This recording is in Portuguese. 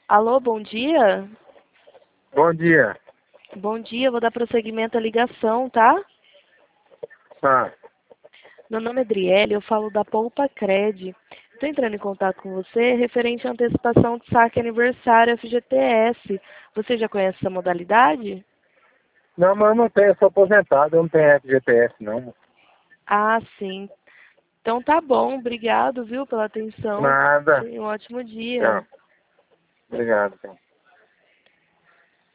Alô, bom dia? Bom dia. Bom dia, vou dar prosseguimento à ligação, tá? Ah, Meu nome é Adriele, eu falo da Poupa Cred. Estou entrando em contato com você referente à antecipação de saque aniversário FGTS. Você já conhece essa modalidade? não, mas eu não tenho, eu sou aposentado, eu não tenho FGTS, não. Ah, sim. Então tá bom, obrigado, viu, pela atenção. Nada. Tenha um ótimo dia. Tchau. Obrigado. Tchau.